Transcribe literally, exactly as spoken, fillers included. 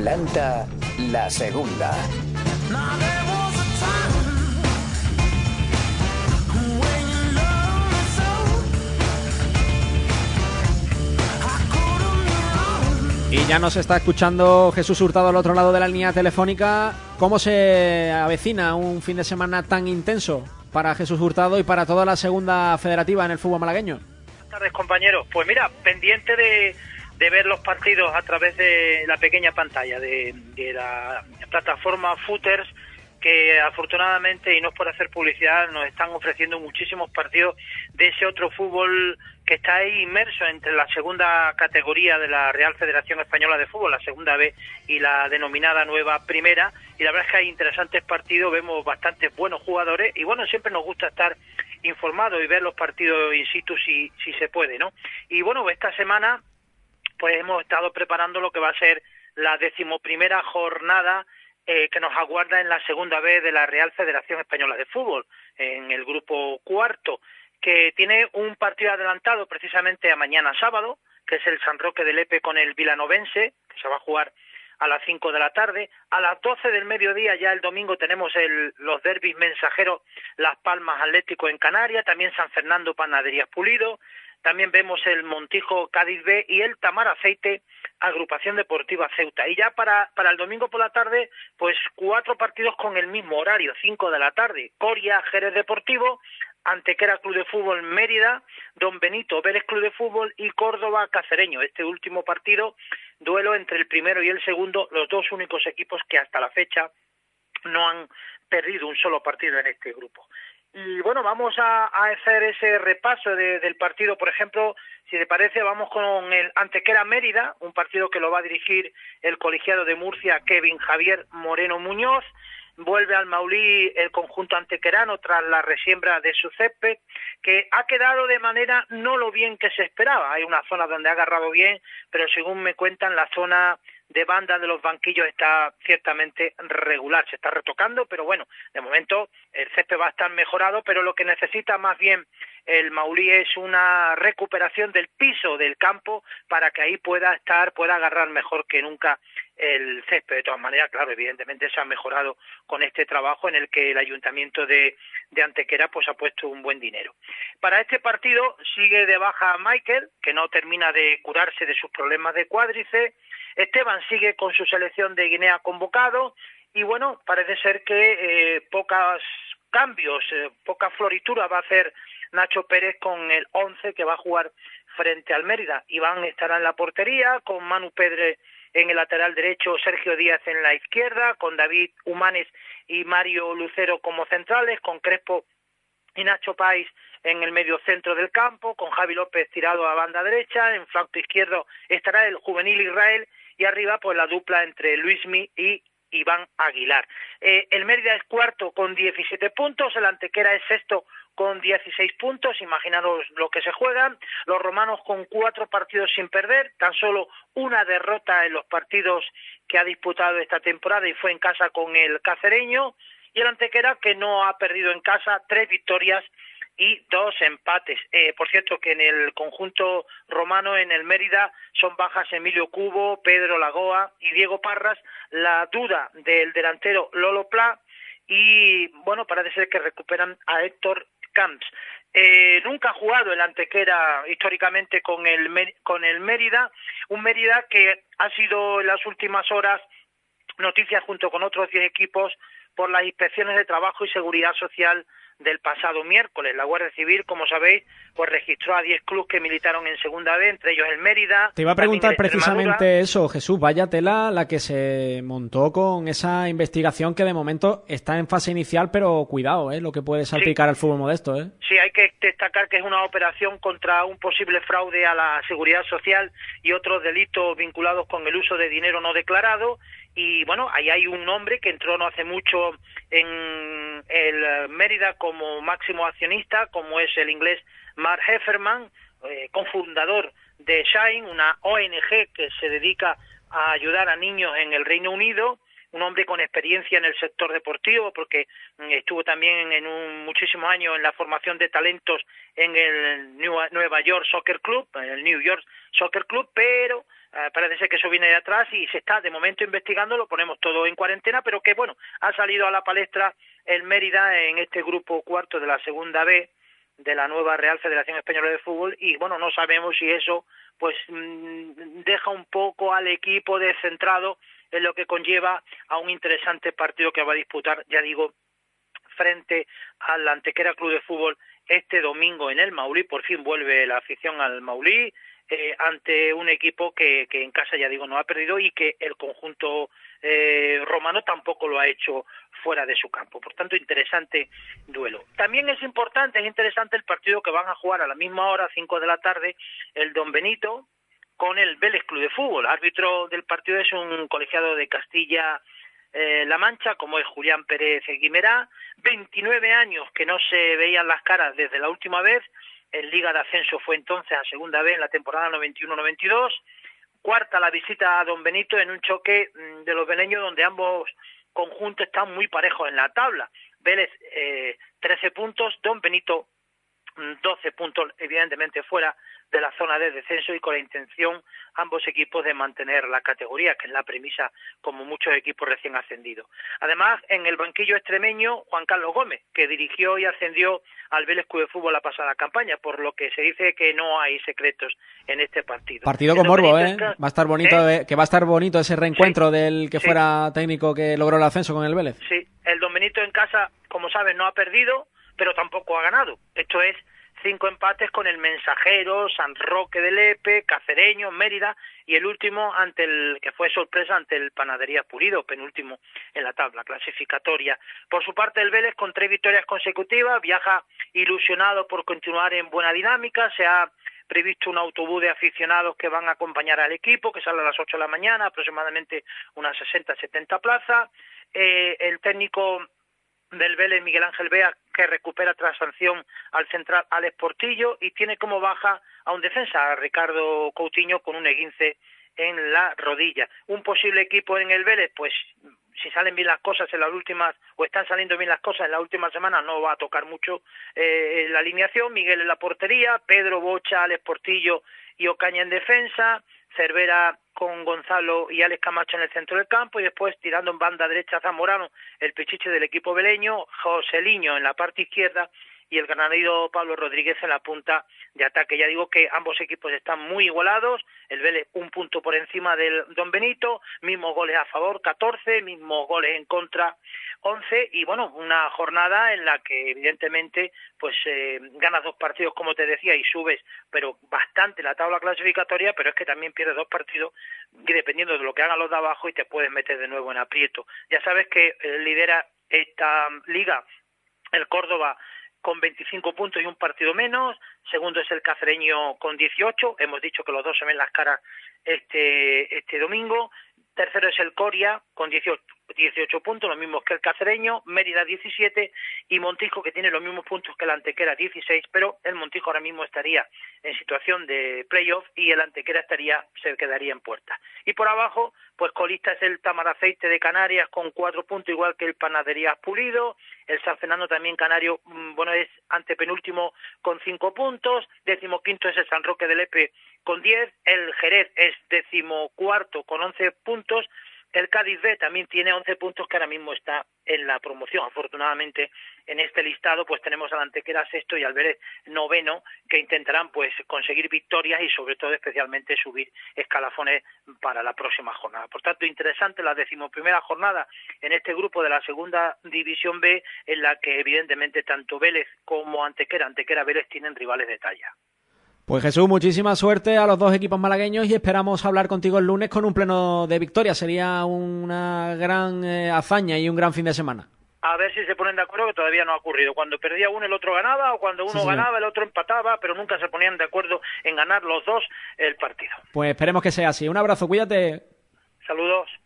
Planta la segunda. Y ya nos está escuchando Jesús Hurtado al otro lado de la línea telefónica. ¿Cómo se avecina un fin de semana tan intenso para Jesús Hurtado y para toda la segunda federativa en el fútbol malagueño? Buenas tardes, compañeros. Pues mira, pendiente de, de ver los partidos a través de la pequeña pantalla de, de la plataforma Footers, que afortunadamente, y no es por hacer publicidad, nos están ofreciendo muchísimos partidos de ese otro fútbol que está ahí inmerso entre la segunda categoría de la Real Federación Española de Fútbol, la segunda B, y la denominada nueva primera, y la verdad es que hay interesantes partidos, vemos bastantes buenos jugadores, y bueno, siempre nos gusta estar informados y ver los partidos in situ si, si se puede, ¿no? Y bueno, esta semana pues hemos estado preparando lo que va a ser la decimoprimera jornada Eh, que nos aguarda en la segunda B de la Real Federación Española de Fútbol, en el grupo cuarto, que tiene un partido adelantado precisamente a mañana sábado, que es el San Roque de Lepe con el Vilanovense, que se va a jugar a las cinco de la tarde. A las doce del mediodía, ya el domingo, tenemos el, los derbis mensajeros Las Palmas Atlético en Canarias, también San Fernando Panaderías Pulido, también vemos el Montijo Cádiz B y el Tamar Aceite Agrupación Deportiva Ceuta. Y ya para, para el domingo por la tarde, pues cuatro partidos con el mismo horario, cinco de la tarde. Coria Jerez Deportivo, Antequera Club de Fútbol Mérida, Don Benito Vélez Club de Fútbol y Córdoba Cacereño. Este último partido, duelo entre el primero y el segundo, los dos únicos equipos que hasta la fecha no han perdido un solo partido en este grupo. Y bueno, vamos a, a hacer ese repaso de, del partido. Por ejemplo, si te parece, vamos con el Antequera Mérida, un partido que lo va a dirigir el colegiado de Murcia, Kevin Javier Moreno Muñoz. Vuelve al Maulí el conjunto antequerano tras la resiembra de su césped, que ha quedado de manera no lo bien que se esperaba. Hay una zona donde ha agarrado bien, pero según me cuentan, la zona de banda de los banquillos está ciertamente regular, se está retocando, pero bueno, de momento el césped va a estar mejorado, pero lo que necesita más bien el Maulí es una recuperación del piso del campo para que ahí pueda estar, pueda agarrar mejor que nunca el césped. De todas maneras, claro, evidentemente se ha mejorado con este trabajo en el que el Ayuntamiento de, de Antequera pues ha puesto un buen dinero. Para este partido sigue de baja Michael, que no termina de curarse de sus problemas de cuádriceps. Esteban sigue con su selección de Guinea convocado y bueno, parece ser que eh, pocos cambios, eh, poca floritura va a hacer Nacho Pérez con el once que va a jugar frente al Mérida. Iván estará en la portería, con Manu Pedre en el lateral derecho, Sergio Díaz en la izquierda, con David Humanes y Mario Lucero como centrales, con Crespo y Nacho Pais en el medio centro del campo, con Javi López tirado a banda derecha, en flanco izquierdo estará el juvenil Israel y arriba pues la dupla entre Luismi y Iván Aguilar. Eh, el Mérida es cuarto con diecisiete puntos, el Antequera es sexto con dieciséis puntos, imaginaros lo que se juegan, los romanos con cuatro partidos sin perder, tan solo una derrota en los partidos que ha disputado esta temporada y fue en casa con el Cacereño, y el Antequera que no ha perdido en casa, tres victorias y dos empates. Eh, por cierto que en el conjunto romano, en el Mérida, son bajas Emilio Cubo, Pedro Lagoa y Diego Parras, la duda del delantero Lolo Pla y, bueno, parece ser que recuperan a Héctor Camps. Eh, nunca ha jugado el Antequera históricamente con el, con el Mérida, un Mérida que ha sido en las últimas horas noticia junto con otros diez equipos por las inspecciones de trabajo y seguridad social del pasado miércoles. La Guardia Civil, como sabéis, pues registró a diez clubes que militaron en Segunda B, entre ellos el Mérida. Te iba a preguntar precisamente eso, Jesús, vaya tela la que se montó con esa investigación que de momento está en fase inicial, pero cuidado, ¿eh? Lo que puede salpicar sí. al fútbol modesto, ¿eh? Sí, hay que destacar que es una operación contra un posible fraude a la seguridad social y otros delitos vinculados con el uso de dinero no declarado. Y bueno, ahí hay un hombre que entró no hace mucho en el Mérida como máximo accionista, como es el inglés Mark Hefferman, eh, cofundador de Shine, una O N G que se dedica a ayudar a niños en el Reino Unido, un hombre con experiencia en el sector deportivo, porque estuvo también en un, muchísimos años en la formación de talentos en el New, Nueva York Soccer Club, en el New York Soccer Club, pero eh, parece ser que eso viene de atrás y se está de momento investigando, lo ponemos todo en cuarentena, pero que bueno, ha salido a la palestra el Mérida en este grupo cuarto de la segunda B de la nueva Real Federación Española de Fútbol y bueno, no sabemos si eso pues mmm, deja un poco al equipo descentrado en lo que conlleva a un interesante partido que va a disputar, ya digo, frente al Antequera Club de Fútbol este domingo en el Maulí. Por fin vuelve la afición al Maulí eh, ante un equipo que, que en casa, ya digo, no ha perdido y que el conjunto eh, romano tampoco lo ha hecho fuera de su campo. Por tanto, interesante duelo. También es importante, es interesante el partido que van a jugar a la misma hora, cinco de la tarde, el Don Benito con el Vélez Club de Fútbol. Árbitro del partido es un colegiado de Castilla Eh, La Mancha, como es Julián Pérez Guimerá, veintinueve años que no se veían las caras desde la última vez, en Liga de Ascenso fue entonces a segunda vez en la temporada noventa y uno noventa y dos, cuarta la visita a Don Benito en un choque mmm, de los veleños donde ambos conjuntos están muy parejos en la tabla. Vélez eh, trece puntos, Don Benito doce puntos, evidentemente fuera de la zona de descenso y con la intención ambos equipos de mantener la categoría, que es la premisa como muchos equipos recién ascendidos. Además, en el banquillo extremeño, Juan Carlos Gómez, que dirigió y ascendió al Vélez Club de Fútbol la pasada campaña, por lo que se dice que no hay secretos en este partido. Partido con morbo, ¿eh? Va a estar bonito, ¿Eh? que va a estar bonito ese reencuentro sí, del que sí. fuera técnico que logró el ascenso con el Vélez. Sí, el Don Benito en casa, como sabes, no ha perdido, pero tampoco ha ganado. Esto es cinco empates con el Mensajero, San Roque de Lepe, Cacereño, Mérida y el último ante el que fue sorpresa ante el Panadería Pulido, penúltimo en la tabla clasificatoria. Por su parte el Vélez con tres victorias consecutivas viaja ilusionado por continuar en buena dinámica. Se ha previsto un autobús de aficionados que van a acompañar al equipo, que sale a las ocho de la mañana, aproximadamente unas sesenta setenta plazas. Eh, el técnico del Vélez, Miguel Ángel Bea, que recupera tras sanción al central Alex Portillo y tiene como baja a un defensa, a Ricardo Coutinho, con un esguince en la rodilla. Un posible equipo en el Vélez, pues si salen bien las cosas en las últimas, o están saliendo bien las cosas en la última semana, no va a tocar mucho eh, la alineación. Miguel en la portería, Pedro, Bocha, Alex Portillo y Ocaña en defensa, Cervera con Gonzalo y Alex Camacho en el centro del campo y después tirando en banda derecha Zamorano, el pichiche del equipo veleño, Joseliño en la parte izquierda y el granadino Pablo Rodríguez en la punta de ataque. Ya digo que ambos equipos están muy igualados, el Vélez un punto por encima del Don Benito, mismos goles a favor, catorce, mismos goles en contra, once, y bueno, una jornada en la que evidentemente pues eh, ganas dos partidos, como te decía, y subes pero bastante la tabla clasificatoria, pero es que también pierdes dos partidos y dependiendo de lo que hagan los de abajo y te puedes meter de nuevo en aprieto. Ya sabes que eh, lidera esta liga el Córdoba con veinticinco puntos y un partido menos, segundo es el Cacereño con dieciocho, hemos dicho que los dos se ven las caras este este domingo, tercero es el Coria con dieciocho, dieciocho puntos, los mismos que el Cacereño, Mérida diecisiete y Montijo, que tiene los mismos puntos que el Antequera, dieciséis, pero el Montijo ahora mismo estaría en situación de playoff y el Antequera estaría se quedaría en puerta. Y por abajo, pues colista es el Tamaraceite de Canarias con cuatro puntos, igual que el Panaderías Pulido, el San Fernando también canario, bueno, es antepenúltimo con cinco puntos, decimoquinto es el San Roque de Lepe con diez, el Jerez es decimocuarto con once puntos, el Cádiz B también tiene once puntos, que ahora mismo está en la promoción. Afortunadamente en este listado pues tenemos al Antequera sexto y al Vélez noveno, que intentarán pues conseguir victorias y sobre todo especialmente subir escalafones para la próxima jornada. Por tanto, interesante la decimoprimera jornada en este grupo de la segunda división B, en la que evidentemente tanto Vélez como Antequera, Antequera Vélez tienen rivales de talla. Pues Jesús, muchísima suerte a los dos equipos malagueños y esperamos hablar contigo el lunes con un pleno de victoria. Sería una gran eh, hazaña y un gran fin de semana. A ver si se ponen de acuerdo, que todavía no ha ocurrido. Cuando perdía uno el otro ganaba, o cuando uno sí, ganaba el otro empataba, pero nunca se ponían de acuerdo en ganar los dos el partido. Pues esperemos que sea así. Un abrazo, cuídate. Saludos.